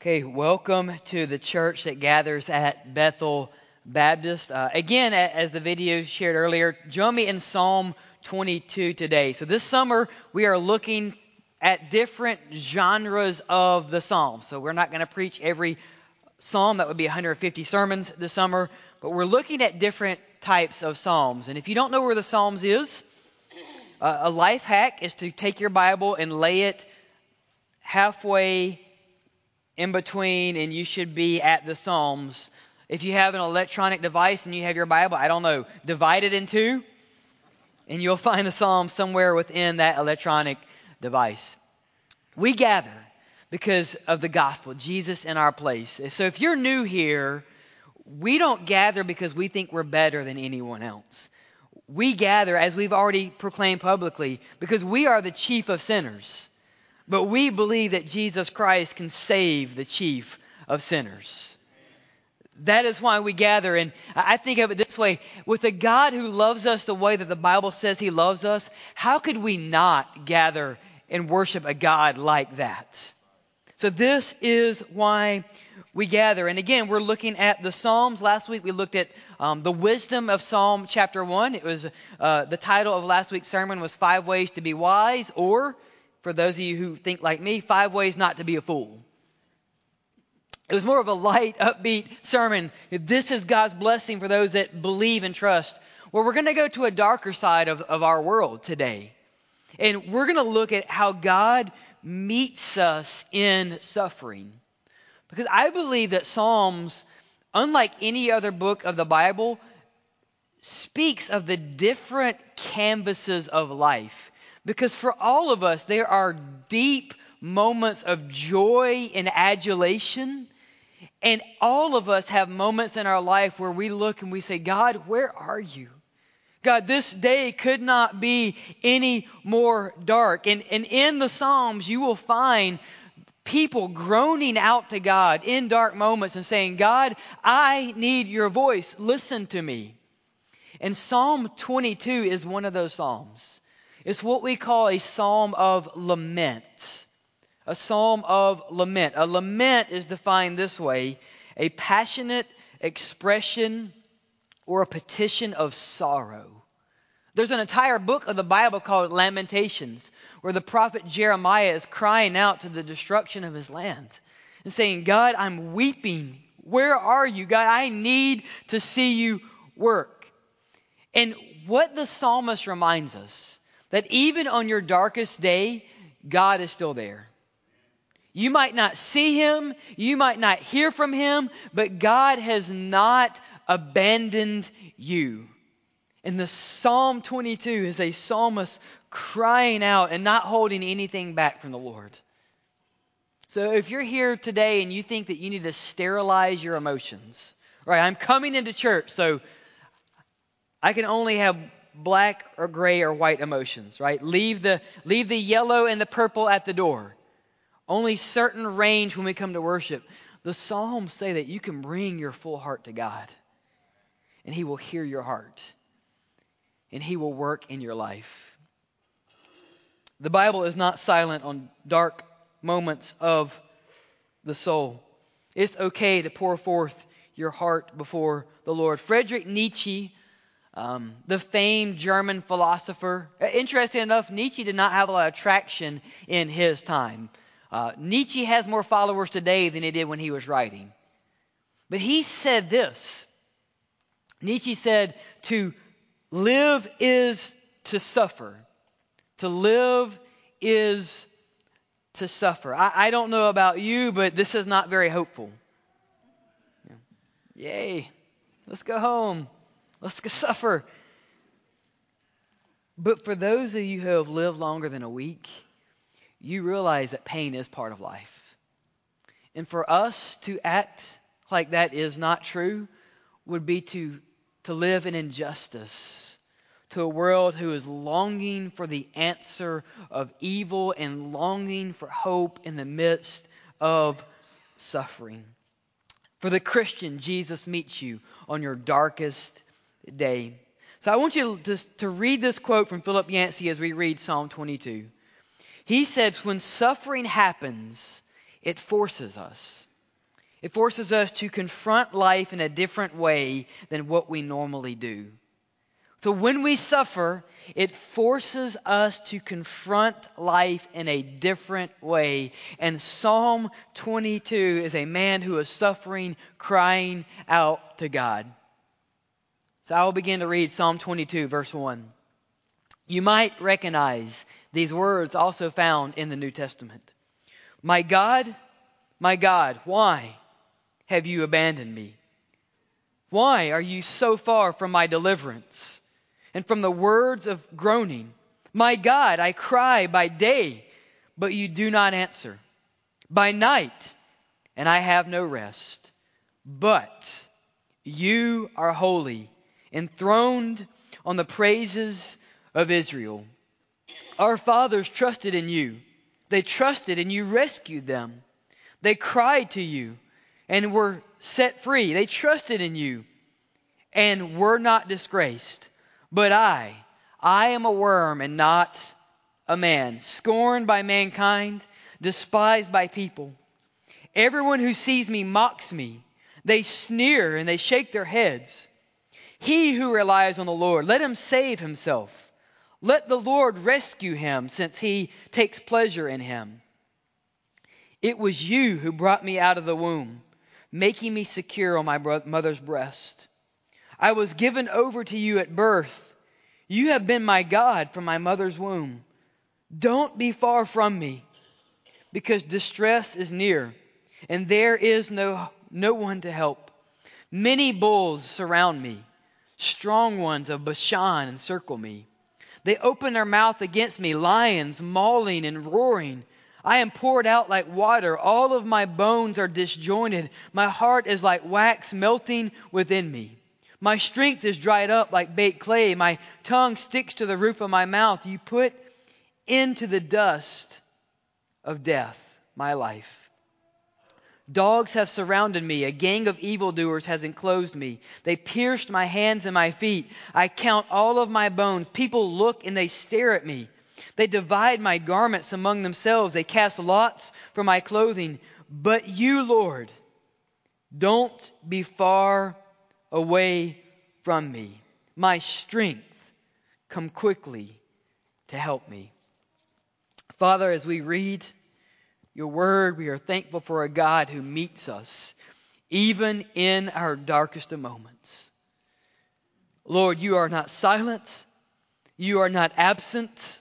Okay, welcome to the church that gathers at Bethel Baptist. Again, as the video shared earlier, join me in Psalm 22 today. So this summer, we are looking at different genres of the Psalms. So we're not going to preach every Psalm. That would be 150 sermons this summer. But we're looking at different types of Psalms. And if you don't know where the Psalms is, a life hack is to take your Bible and lay it halfway in between, and you should be at the Psalms. If you have an electronic device and you have your Bible, I don't know, divide it in two, and you'll find the Psalm somewhere within that electronic device. We gather because of the gospel, Jesus in our place. So if you're new here, we don't gather because we think we're better than anyone else. We gather, as we've already proclaimed publicly, because we are the chief of sinners. But we believe that Jesus Christ can save the chief of sinners. That is why we gather. And I think of it this way. With a God who loves us the way that the Bible says He loves us, how could we not gather and worship a God like that? So this is why we gather. And again, we're looking at the Psalms. Last week we looked at the wisdom of Psalm chapter 1. It was the title of last week's sermon was 5 Ways to be Wise, or for those of you who think like me, 5 Ways Not to Be a Fool. It was more of a light, upbeat sermon. This is God's blessing for those that believe and trust. Well, we're going to go to a darker side of our world today. And we're going to look at how God meets us in suffering. Because I believe that Psalms, unlike any other book of the Bible, speaks of the different canvases of life. Because for all of us, there are deep moments of joy and adulation. And all of us have moments in our life where we look and we say, God, where are you? God, this day could not be any more dark. And in the Psalms, you will find people groaning out to God in dark moments and saying, God, I need your voice. Listen to me. And Psalm 22 is one of those Psalms. It's what we call a psalm of lament. A psalm of lament. A lament is defined this way: a passionate expression or a petition of sorrow. There's an entire book of the Bible called Lamentations, where the prophet Jeremiah is crying out to the destruction of his land and saying, God, I'm weeping. Where are you? God, I need to see you work. And what the psalmist reminds us, that even on your darkest day, God is still there. You might not see Him, you might not hear from Him, but God has not abandoned you. And the Psalm 22 is a psalmist crying out and not holding anything back from the Lord. So if you're here today and you think that you need to sterilize your emotions, right? I'm coming into church, so I can only have black or gray or white emotions, right? Leave the yellow and the purple at the door. Only certain range when we come to worship. The Psalms say that you can bring your full heart to God, and He will hear your heart, and He will work in your life. The Bible is not silent on dark moments of the soul. It's okay to pour forth your heart before the Lord. Friedrich Nietzsche, the famed German philosopher. Interesting enough, Nietzsche did not have a lot of traction in his time. Nietzsche has more followers today than he did when he was writing. But he said this. Nietzsche said, to live is to suffer. To live is to suffer. I don't know about you, but this is not very hopeful. Yay, let's go home. Let's go suffer. But for those of you who have lived longer than a week, you realize that pain is part of life. And for us to act like that is not true would be to live in injustice to a world who is longing for the answer of evil and longing for hope in the midst of suffering. For the Christian, Jesus meets you on your darkest day. So I want you to read this quote from Philip Yancey as we read Psalm 22. He says, when suffering happens, it forces us. It forces us to confront life in a different way than what we normally do. So when we suffer, it forces us to confront life in a different way. And Psalm 22 is a man who is suffering, crying out to God. So I will begin to read Psalm 22, verse 1. You might recognize these words also found in the New Testament. My God, why have you abandoned me? Why are you so far from my deliverance and from the words of groaning? My God, I cry by day, but you do not answer. By night, and I have no rest. But you are holy, enthroned on the praises of Israel. Our fathers trusted in you. They trusted and you rescued them. They cried to you and were set free. They trusted in you and were not disgraced. But I am a worm and not a man, scorned by mankind, despised by people. Everyone who sees me mocks me. They sneer and they shake their heads. He who relies on the Lord, let him save himself. Let the Lord rescue him, since he takes pleasure in him. It was you who brought me out of the womb, making me secure on my mother's breast. I was given over to you at birth. You have been my God from my mother's womb. Don't be far from me, because distress is near, and there is no one to help. Many bulls surround me. Strong ones of Bashan encircle me. They open their mouth against me, lions mauling and roaring. I am poured out like water. All of my bones are disjointed. My heart is like wax melting within me. My strength is dried up like baked clay. My tongue sticks to the roof of my mouth. You put into the dust of death my life. Dogs have surrounded me. A gang of evildoers has enclosed me. They pierced my hands and my feet. I count all of my bones. People look and they stare at me. They divide my garments among themselves. They cast lots for my clothing. But you, Lord, don't be far away from me. My strength, come quickly to help me. Father, as we read your word, we are thankful for a God who meets us even in our darkest of moments. Lord, you are not silent. You are not absent.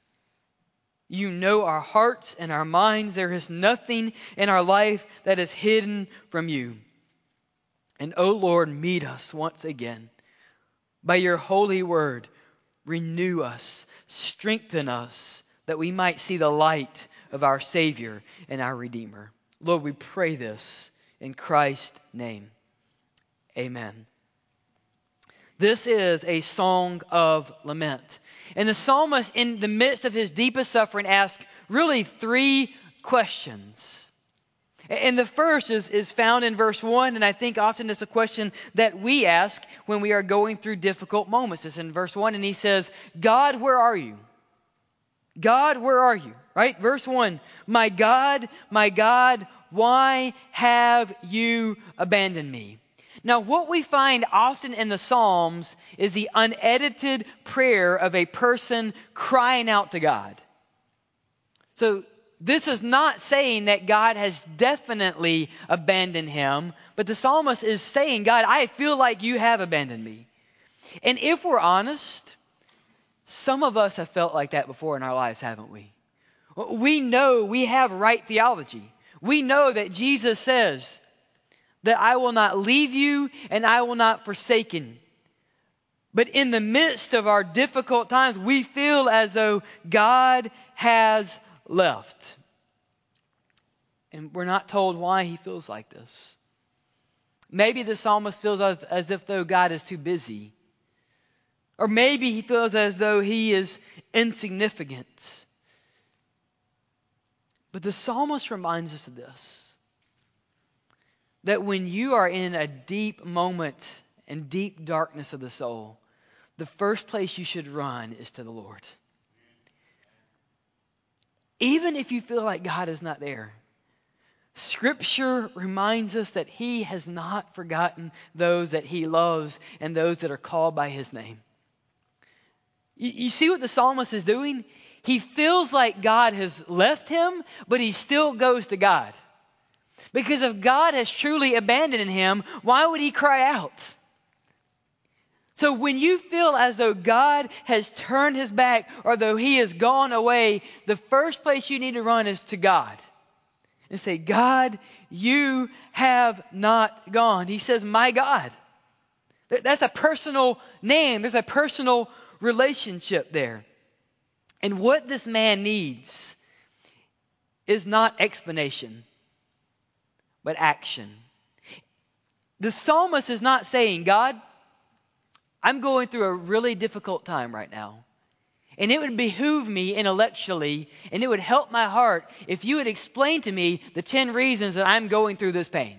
You know our hearts and our minds. There is nothing in our life that is hidden from you. And oh Lord, meet us once again. By your holy word, renew us, strengthen us, that we might see the light of our Savior and our Redeemer. Lord, we pray this in Christ's name. Amen. This is a song of lament. And the psalmist, in the midst of his deepest suffering, asks really three questions. And the first is found in verse 1, and I think often it's a question that we ask when we are going through difficult moments. It's in verse 1, and he says, God, where are you? God, where are you? Right? Verse 1, my God, why have you abandoned me? Now, what we find often in the Psalms is the unedited prayer of a person crying out to God. So, this is not saying that God has definitely abandoned him, but the psalmist is saying, God, I feel like you have abandoned me. And if we're honest, some of us have felt like that before in our lives, haven't we? We know we have right theology. We know that Jesus says that I will not leave you and I will not forsake you. But in the midst of our difficult times, we feel as though God has left. And we're not told why he feels like this. Maybe the psalmist feels as if though God is too busy. Or maybe he feels as though he is insignificant. But the psalmist reminds us of this. That when you are in a deep moment and deep darkness of the soul, the first place you should run is to the Lord. Even if you feel like God is not there. Scripture reminds us that He has not forgotten those that He loves and those that are called by His name. You see what the psalmist is doing? He feels like God has left him, but he still goes to God. Because if God has truly abandoned him, why would he cry out? So when you feel as though God has turned his back or though he has gone away, the first place you need to run is to God. And say, God, you have not gone. He says, my God. That's a personal name. There's a personal relationship there. And what this man needs is not explanation, but action. The psalmist is not saying, God, I'm going through a really difficult time right now. And it would behoove me intellectually, and it would help my heart if you would explain to me the 10 reasons that I'm going through this pain.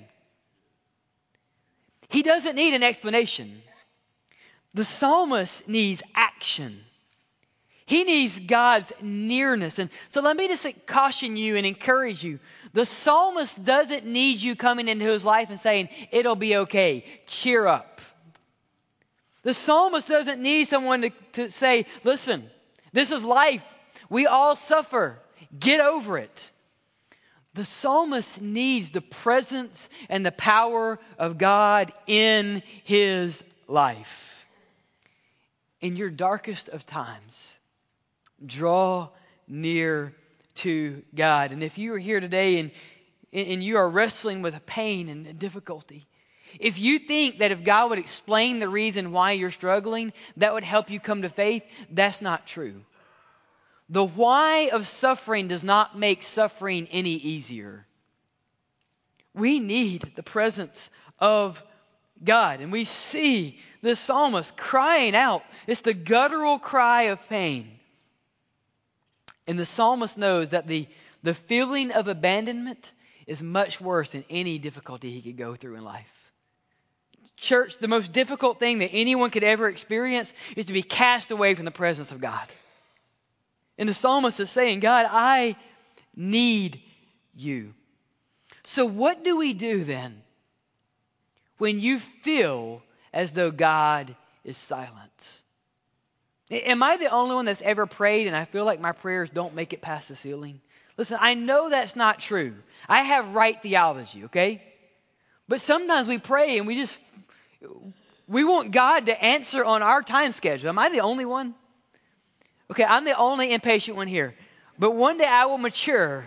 He doesn't need an explanation. The psalmist needs action. He needs God's nearness. And so let me just caution you and encourage you. The psalmist doesn't need you coming into his life and saying, it'll be okay, cheer up. The psalmist doesn't need someone to say, listen, this is life. We all suffer. Get over it. The psalmist needs the presence and the power of God in his life. In your darkest of times, draw near to God. And if you are here today and you are wrestling with a pain and a difficulty, if you think that if God would explain the reason why you're struggling, that would help you come to faith, that's not true. The why of suffering does not make suffering any easier. We need the presence of God. And we see the psalmist crying out. It's the guttural cry of pain. And the psalmist knows that the feeling of abandonment is much worse than any difficulty he could go through in life. Church, the most difficult thing that anyone could ever experience is to be cast away from the presence of God. And the psalmist is saying, God, I need you. So what do we do then when you feel as though God is silent? Am I the only one that's ever prayed and I feel like my prayers don't make it past the ceiling? Listen, I know that's not true. I have right theology, okay? But sometimes we pray and we want God to answer on our time schedule. Am I the only one? Okay, I'm the only impatient one here. But one day I will mature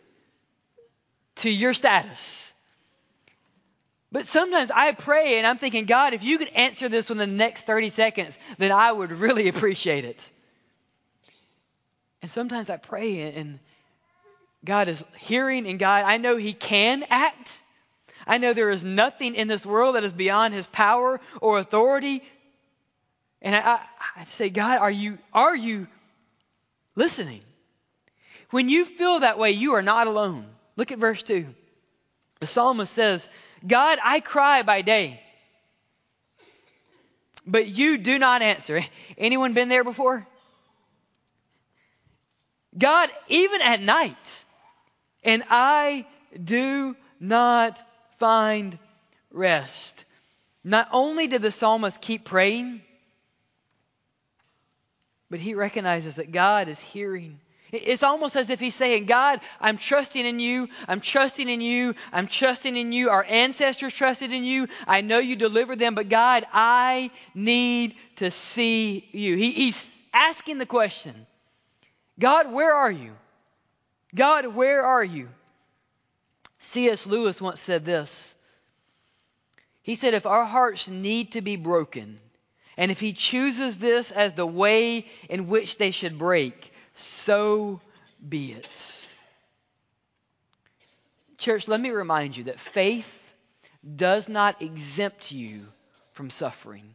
to your status. But sometimes I pray and I'm thinking, God, if you could answer this within the next 30 seconds, then I would really appreciate it. And sometimes I pray and God is hearing, and God, I know He can act. I know there is nothing in this world that is beyond His power or authority. And I say, God, are you listening? When you feel that way, you are not alone. Look at verse 2. The psalmist says, God, I cry by day, but you do not answer. Anyone been there before? God, even at night, and I do not find rest. Not only did the psalmist keep praying, but he recognizes that God is hearing. It's almost as if he's saying, God, I'm trusting in you. I'm trusting in you. I'm trusting in you. Our ancestors trusted in you. I know you delivered them, but God, I need to see you. He's asking the question, God, where are you? God, where are you? C.S. Lewis once said this. He said, if our hearts need to be broken, and if He chooses this as the way in which they should break, so be it. Church, let me remind you that faith does not exempt you from suffering.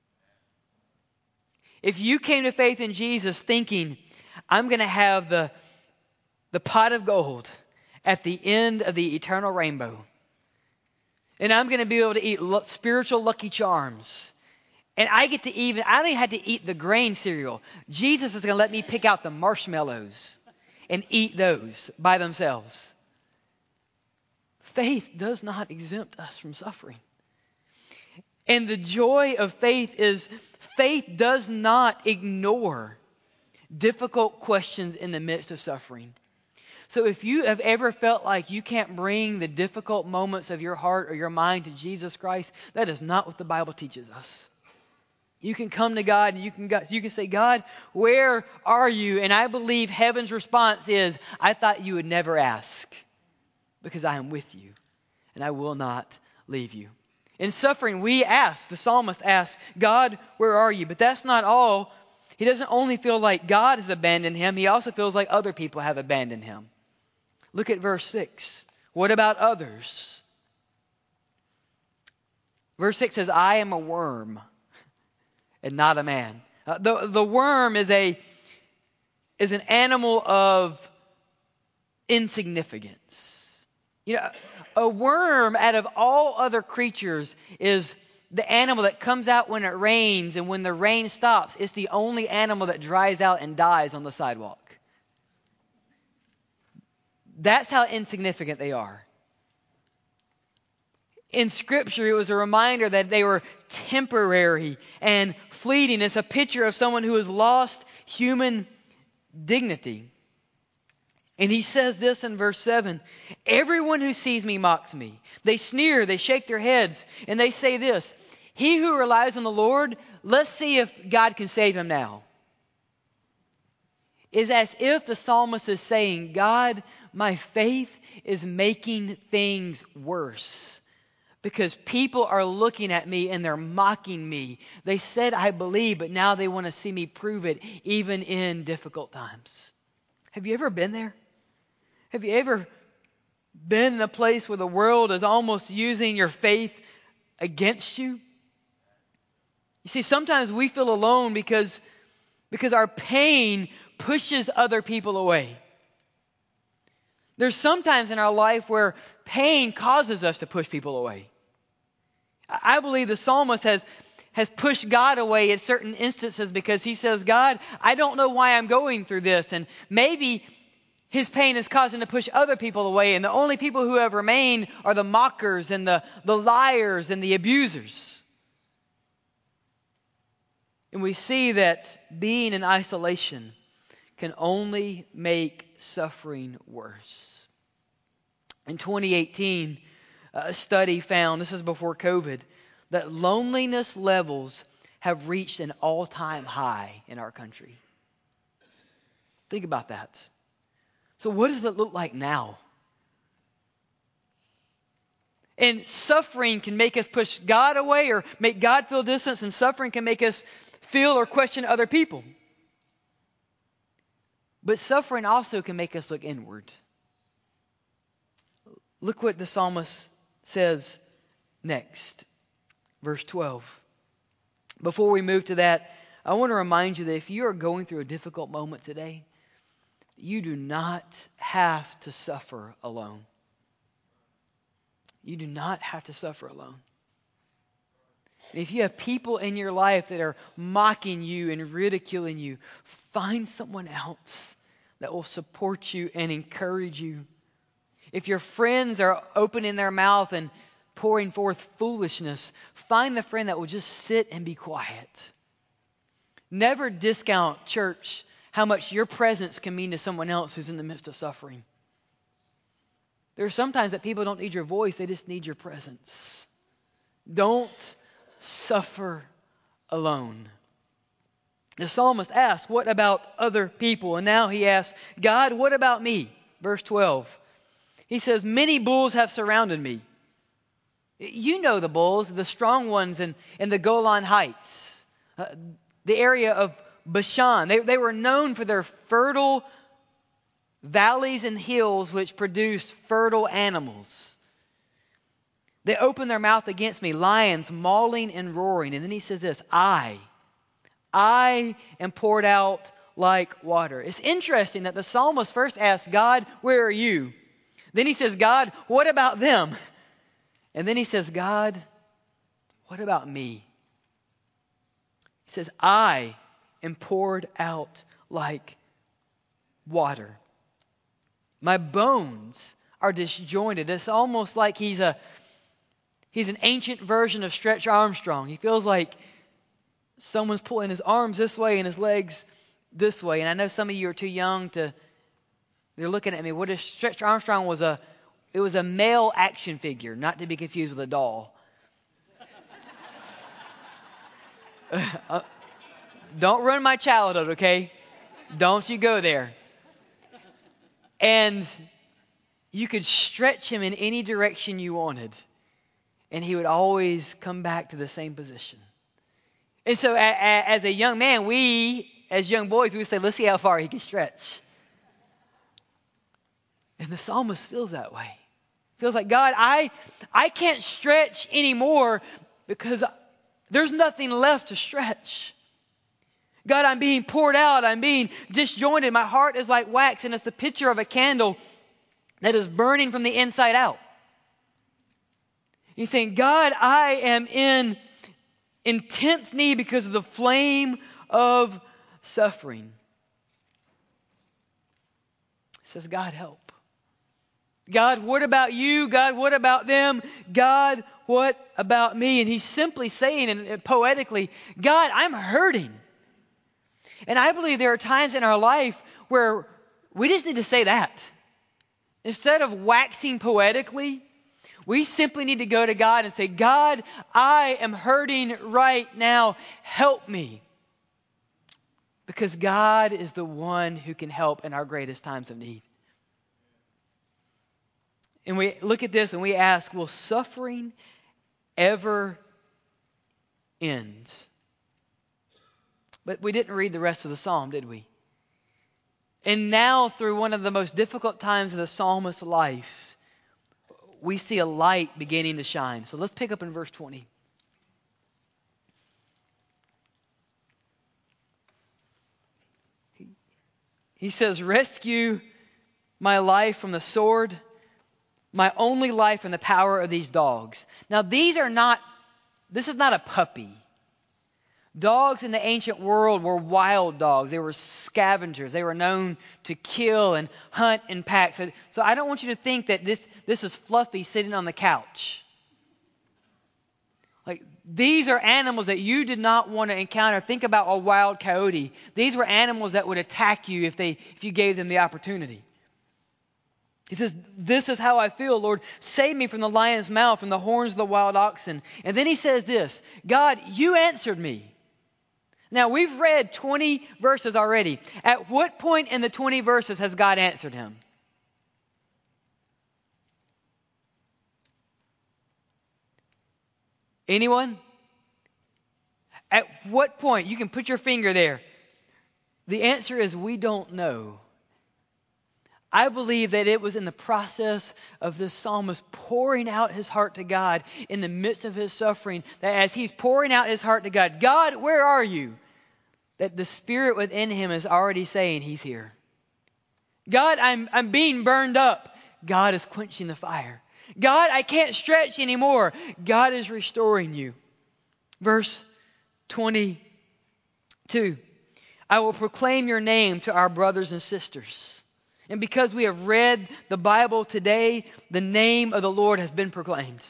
If you came to faith in Jesus thinking, I'm going to have the pot of gold at the end of the eternal rainbow, and I'm going to be able to eat spiritual Lucky Charms, and I don't even have to eat the grain cereal. Jesus is going to let me pick out the marshmallows and eat those by themselves. faith does not exempt us from suffering. And the joy of faith is faith does not ignore difficult questions in the midst of suffering. So if you have ever felt like you can't bring the difficult moments of your heart or your mind to Jesus Christ, that is not what the Bible teaches us. You can come to God and you can say, God, where are you? And I believe heaven's response is, I thought you would never ask, because I am with you and I will not leave you. In suffering, we ask, the psalmist asks, God, where are you? But that's not all. He doesn't only feel like God has abandoned him, he also feels like other people have abandoned him. Look at verse 6. What about others? Verse 6 says, I am a worm and not a man. The worm is an animal of insignificance. You know, a worm out of all other creatures is the animal that comes out when it rains, and when the rain stops, it's the only animal that dries out and dies on the sidewalk. That's how insignificant they are. In Scripture, it was a reminder that they were temporary and fleeting. It's a picture of someone who has lost human dignity. And he says this in verse 7, everyone who sees me mocks me. They sneer, they shake their heads, and they say this, he who relies on the Lord, let's see if God can save him now. It's as if the psalmist is saying, God, my faith is making things worse. Because people are looking at me and they're mocking me. They said I believe, but now they want to see me prove it, even in difficult times. Have you ever been there? Have you ever been in a place where the world is almost using your faith against you? You see, sometimes we feel alone because our pain pushes other people away. There's sometimes in our life where pain causes us to push people away. I believe the psalmist has pushed God away at certain instances because he says, God, I don't know why I'm going through this. And maybe his pain is causing to push other people away. And the only people who have remained are the mockers and the liars and the abusers. And we see that being in isolation can only make suffering worse. In 2018, a study found, this is before COVID, that loneliness levels have reached an all-time high in our country. Think about that. So what does it look like now? And suffering can make us push God away or make God feel distance, and suffering can make us feel or question other people. But suffering also can make us look inward. Look what the psalmist says next, verse 12. Before we move to that, I want to remind you that if you are going through a difficult moment today, you do not have to suffer alone. You do not have to suffer alone. If you have people in your life that are mocking you and ridiculing you, find someone else that will support you and encourage you. If your friends are opening their mouth and pouring forth foolishness, find the friend that will just sit and be quiet. Never discount, church, how much your presence can mean to someone else who's in the midst of suffering. There are sometimes that people don't need your voice, they just need your presence. Don't suffer alone. The psalmist asks, what about other people? And now he asks, God, what about me? Verse 12. He says, many bulls have surrounded me. You know the bulls, the strong ones in the Golan Heights, the area of Bashan. They were known for their fertile valleys and hills which produced fertile animals. They opened their mouth against me, lions mauling and roaring. And then he says this, I am poured out like water. It's interesting that the psalmist first asks, God, where are you? Then he says, God, what about them? And then he says, God, what about me? He says, I am poured out like water. My bones are disjointed. It's almost like he's an ancient version of Stretch Armstrong. He feels like someone's pulling his arms this way and his legs this way. And I know some of you are too young to, they're looking at me. What if Stretch Armstrong was a male action figure, not to be confused with a doll. Don't ruin my childhood, okay? Don't you go there. And you could stretch him in any direction you wanted, and he would always come back to the same position. And so as a young man, as young boys, we would say, let's see how far he can stretch. And the psalmist feels that way. Feels like, God, I can't stretch anymore because there's nothing left to stretch. God, I'm being poured out. I'm being disjointed. My heart is like wax, and it's a picture of a candle that is burning from the inside out. He's saying, God, I am in intense need because of the flame of suffering. He says, God, help. God, what about you? God, what about them? God, what about me? And he's simply saying, and poetically, God, I'm hurting. And I believe there are times in our life where we just need to say that. Instead of waxing poetically, we simply need to go to God and say, God, I am hurting right now. Help me. Because God is the one who can help in our greatest times of need. And we look at this and we ask, will suffering ever end? But we didn't read the rest of the psalm, did we? And now, through one of the most difficult times of the psalmist's life, we see a light beginning to shine. So let's pick up in verse 20. He says, rescue my life from the sword, my only life from the power of these dogs. Now, this is not a puppy. Dogs in the ancient world were wild dogs. They were scavengers. They were known to kill and hunt in packs. So I don't want you to think that this is Fluffy sitting on the couch. Like, these are animals that you did not want to encounter. Think about a wild coyote. These were animals that would attack you if you gave them the opportunity. He says, this is how I feel, Lord. Save me from the lion's mouth, from the horns of the wild oxen. And then he says this, God, you answered me. Now, we've read 20 verses already. At what point in the 20 verses has God answered him? Anyone? At what point? You can put your finger there. The answer is we don't know. I believe that it was in the process of this psalmist pouring out his heart to God in the midst of his suffering, that as he's pouring out his heart to God, God, where are you? That the Spirit within him is already saying he's here. God, I'm being burned up. God is quenching the fire. God, I can't stretch anymore. God is restoring you. Verse 22. I will proclaim your name to our brothers and sisters. And because we have read the Bible today, the name of the Lord has been proclaimed.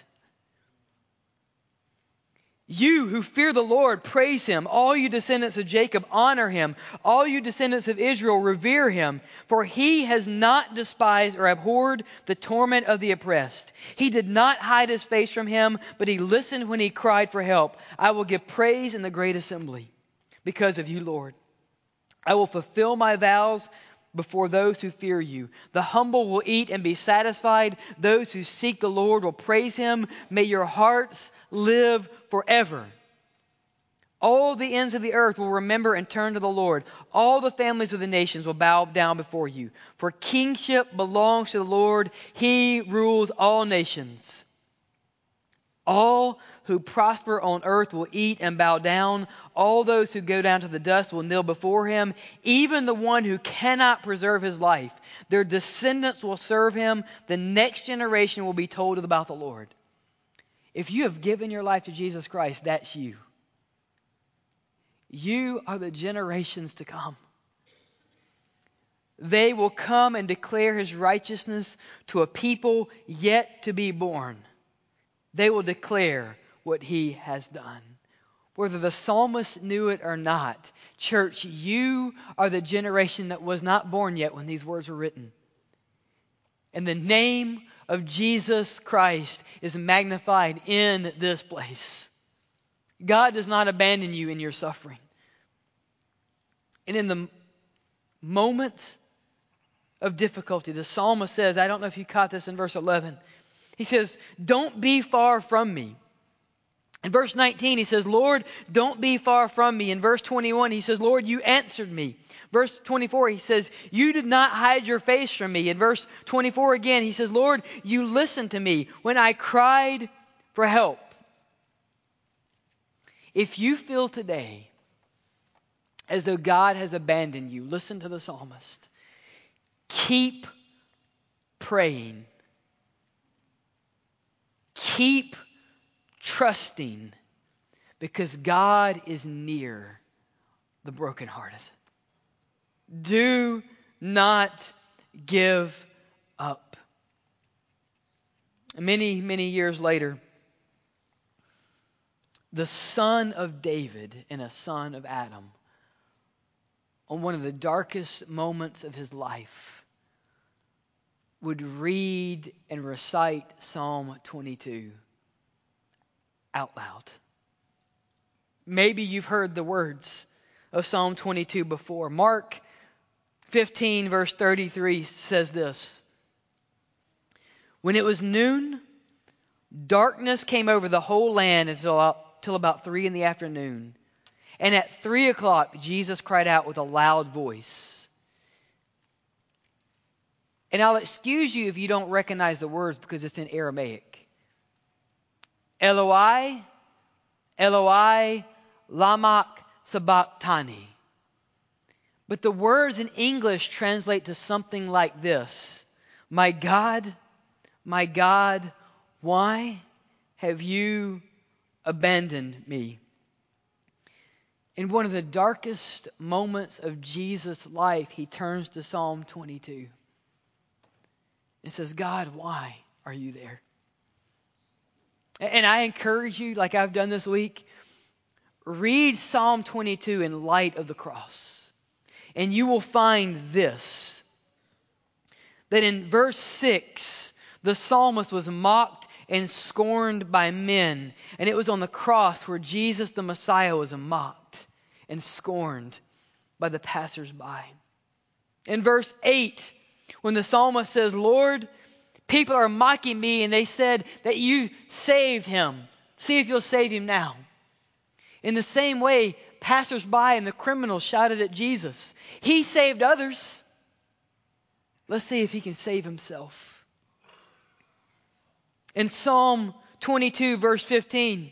You who fear the Lord, praise Him. All you descendants of Jacob, honor Him. All you descendants of Israel, revere Him. For He has not despised or abhorred the torment of the oppressed. He did not hide His face from him, but He listened when he cried for help. I will give praise in the great assembly because of you, Lord. I will fulfill my vows before those who fear you. The humble will eat and be satisfied. Those who seek the Lord will praise Him. May your hearts live forever. All the ends of the earth will remember and turn to the Lord. All the families of the nations will bow down before you. For kingship belongs to the Lord. He rules all nations. All who prosper on earth will eat and bow down. All those who go down to the dust will kneel before Him. Even the one who cannot preserve his life. Their descendants will serve Him. The next generation will be told about the Lord. If you have given your life to Jesus Christ, that's you. You are the generations to come. They will come and declare His righteousness to a people yet to be born. They will declare what He has done. Whether the psalmist knew it or not, church, you are the generation that was not born yet when these words were written. And the name of Jesus Christ is magnified in this place. God does not abandon you in your suffering. And in the moments of difficulty, the psalmist says, I don't know if you caught this in verse 11. He says, don't be far from me. In verse 19, he says, Lord, don't be far from me. In verse 21, he says, Lord, you answered me. Verse 24, he says, you did not hide your face from me. In verse 24 again, he says, Lord, you listened to me when I cried for help. If you feel today as though God has abandoned you, listen to the psalmist. Keep praying. Keep trusting, because God is near the brokenhearted. Do not give up. Many, many years later, the son of David and a son of Adam, on one of the darkest moments of his life, would read and recite Psalm 22 out loud. Maybe you've heard the words of Psalm 22 before. Mark 15 verse 33 says this. When it was noon, darkness came over the whole land until about 3 p.m. And at 3 o'clock, Jesus cried out with a loud voice. And I'll excuse you if you don't recognize the words because it's in Aramaic. Eloi, Eloi, lama sabachthani. But the words in English translate to something like this. My God, why have you abandoned me? In one of the darkest moments of Jesus' life, he turns to Psalm 22 and says, God, why are you there? And I encourage you, like I've done this week, read Psalm 22 in light of the cross. And you will find this, that in verse 6, the psalmist was mocked and scorned by men. And it was on the cross where Jesus the Messiah was mocked and scorned by the passersby. In verse 8, when the psalmist says, Lord, people are mocking me, and they said that you saved him. See if you'll save him now. In the same way, passersby and the criminals shouted at Jesus. He saved others. Let's see if he can save himself. In Psalm 22, verse 15,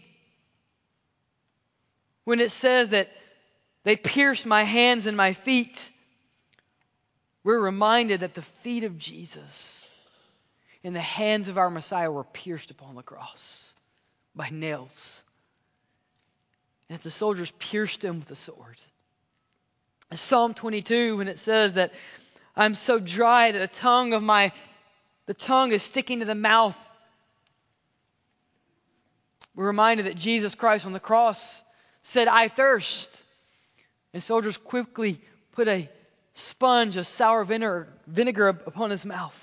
when it says that they pierced my hands and my feet, we're reminded that the feet of Jesus and the hands of our Messiah were pierced upon the cross by nails. And that the soldiers pierced him with a sword. In Psalm 22, when it says that I'm so dry that the tongue is sticking to the mouth, we're reminded that Jesus Christ on the cross said, I thirst. And soldiers quickly put a sponge of sour vinegar upon his mouth.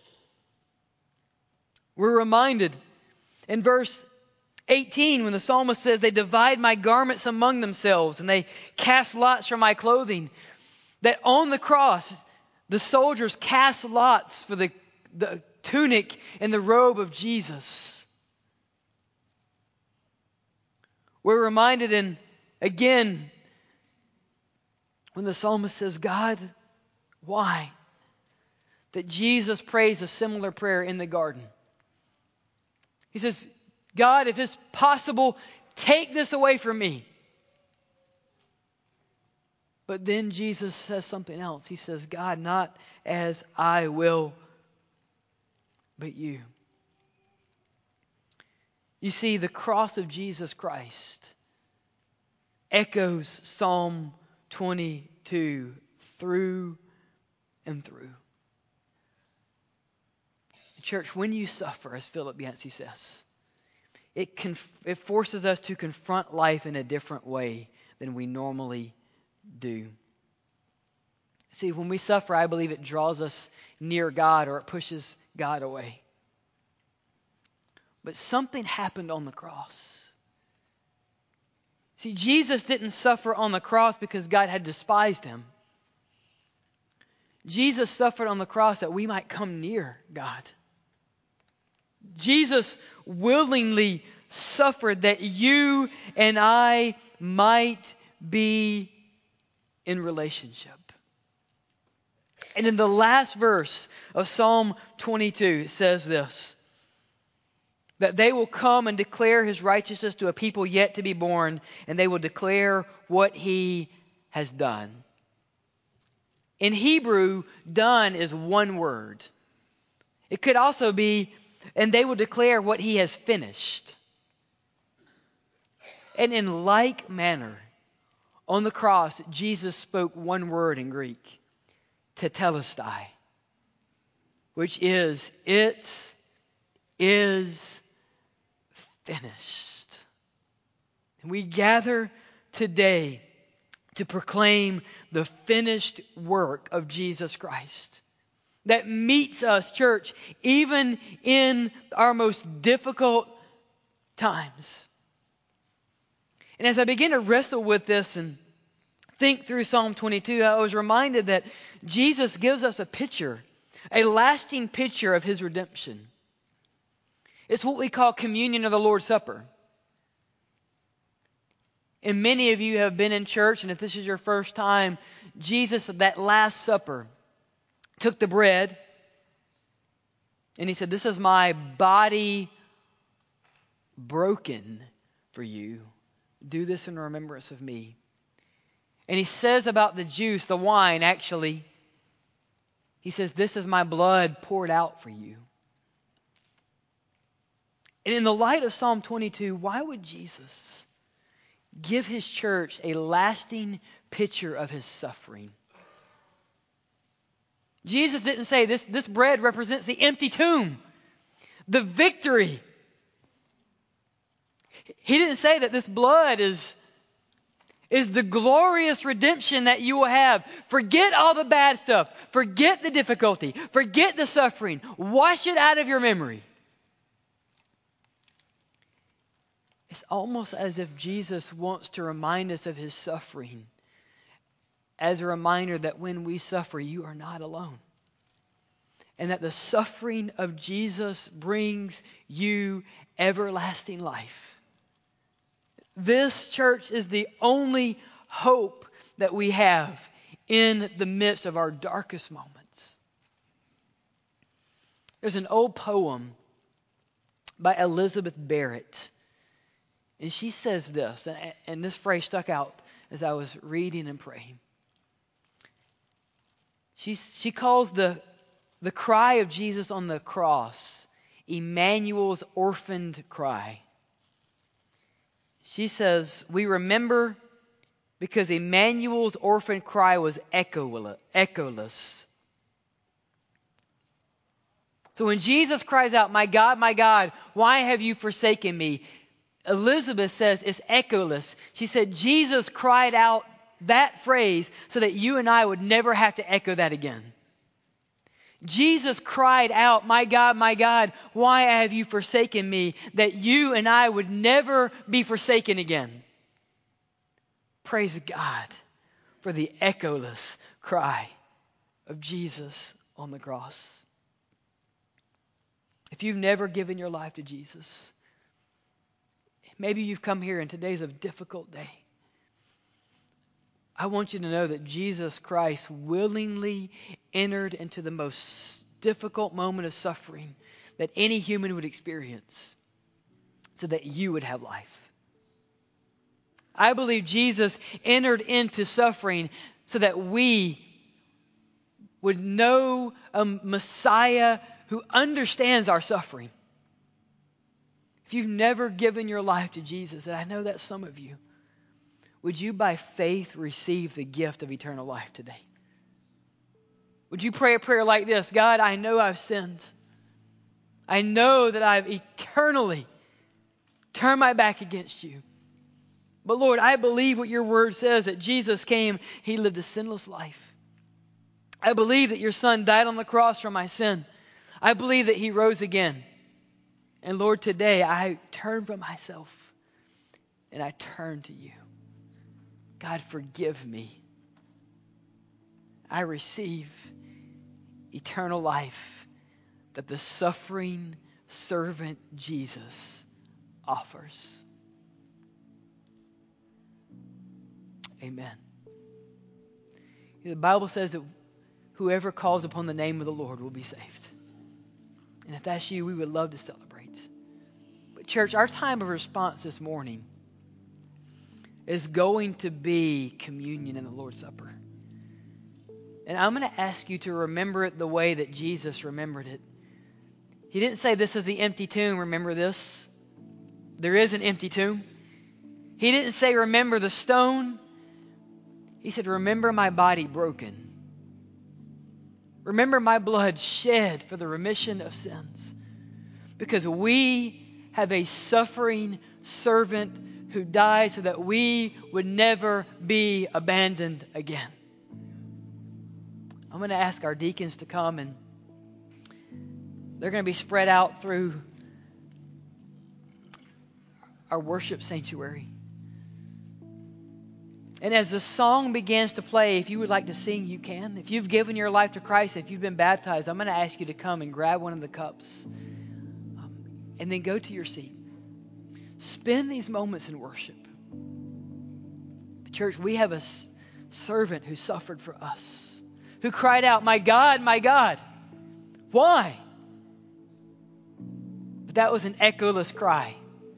We're reminded in verse 18 when the psalmist says, they divide my garments among themselves and they cast lots for my clothing, that on the cross the soldiers cast lots for the tunic and the robe of Jesus. We're reminded again when the psalmist says, God, why? That Jesus prays a similar prayer in the garden. He says, God, if it's possible, take this away from me. But then Jesus says something else. He says, God, not as I will, but you. You see, the cross of Jesus Christ echoes Psalm 22 through and through. Church, when you suffer, as Philip Yancey says, it forces us to confront life in a different way than we normally do. See, when we suffer, I believe it draws us near God or it pushes God away. But something happened on the cross. See, Jesus didn't suffer on the cross because God had despised him. Jesus suffered on the cross that we might come near God. Jesus willingly suffered that you and I might be in relationship. And in the last verse of Psalm 22, it says this, that they will come and declare his righteousness to a people yet to be born, and they will declare what he has done. In Hebrew, done is one word. It could also be, and they will declare what he has finished. And in like manner, on the cross, Jesus spoke one word in Greek, tetelestai, which is, it is finished. And we gather today to proclaim the finished work of Jesus Christ that meets us, church, even in our most difficult times. And as I began to wrestle with this and think through Psalm 22, I was reminded that Jesus gives us a picture, a lasting picture of his redemption. It's what we call communion of the Lord's Supper. And many of you have been in church, and if this is your first time, Jesus at that Last Supper took the bread and he said, "This is my body broken for you. Do this in remembrance of me." And he says about the juice, the wine actually, he says, "This is my blood poured out for you." And in the light of Psalm 22, why would Jesus give his church a lasting picture of his suffering? Jesus didn't say this bread represents the empty tomb, the victory. He didn't say that this blood is the glorious redemption that you will have. Forget all the bad stuff. Forget the difficulty. Forget the suffering. Wash it out of your memory. It's almost as if Jesus wants to remind us of his suffering as a reminder that when we suffer, you are not alone. And that the suffering of Jesus brings you everlasting life. This, church, is the only hope that we have in the midst of our darkest moments. There's an old poem by Elizabeth Barrett. And she says this, and this phrase stuck out as I was reading and praying. She calls the cry of Jesus on the cross Emmanuel's orphaned cry. She says, we remember because Emmanuel's orphan cry was echoless. So when Jesus cries out, my God, why have you forsaken me?" Elizabeth says it's echoless. She said Jesus cried out that phrase so that you and I would never have to echo that again. Jesus cried out, my God, why have you forsaken me?" that you and I would never be forsaken again. Praise God for the echoless cry of Jesus on the cross. If you've never given your life to Jesus, maybe you've come here and today's a difficult day. I want you to know that Jesus Christ willingly entered into the most difficult moment of suffering that any human would experience so that you would have life. I believe Jesus entered into suffering so that we would know a Messiah who understands our suffering. If you've never given your life to Jesus, and I know that's some of you, would you by faith receive the gift of eternal life today? Would you pray a prayer like this? God, I know I've sinned. I know that I've eternally turned my back against you. But Lord, I believe what your word says, that Jesus came, he lived a sinless life. I believe that your son died on the cross for my sin. I believe that he rose again. And Lord, today I turn from myself and I turn to you. God, forgive me. I receive eternal life that the suffering servant Jesus offers. Amen. The Bible says that whoever calls upon the name of the Lord will be saved. And if that's you, we would love to celebrate. But church, our time of response this morning is going to be communion in the Lord's Supper. And I'm going to ask you to remember it the way that Jesus remembered it. He didn't say this is the empty tomb, remember this. There is an empty tomb. He didn't say remember the stone. He said remember my body broken. Remember my blood shed for the remission of sins. Because we have a suffering servant who died so that we would never be abandoned again. I'm going to ask our deacons to come, and they're going to be spread out through our worship sanctuary. And as the song begins to play, if you would like to sing, you can. If you've given your life to Christ, if you've been baptized, I'm going to ask you to come and grab one of the cups and then go to your seat. Spend these moments in worship. Church, we have a servant who suffered for us, who cried out, my God, why? But that was an echoless cry,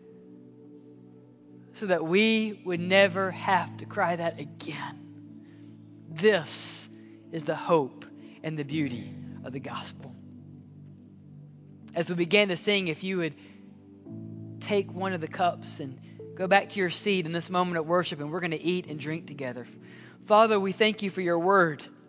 so that we would never have to cry that again. This is the hope and the beauty of the gospel. As we began to sing, if you would take one of the cups and go back to your seat in this moment of worship, and we're going to eat and drink together. Father, we thank you for your word.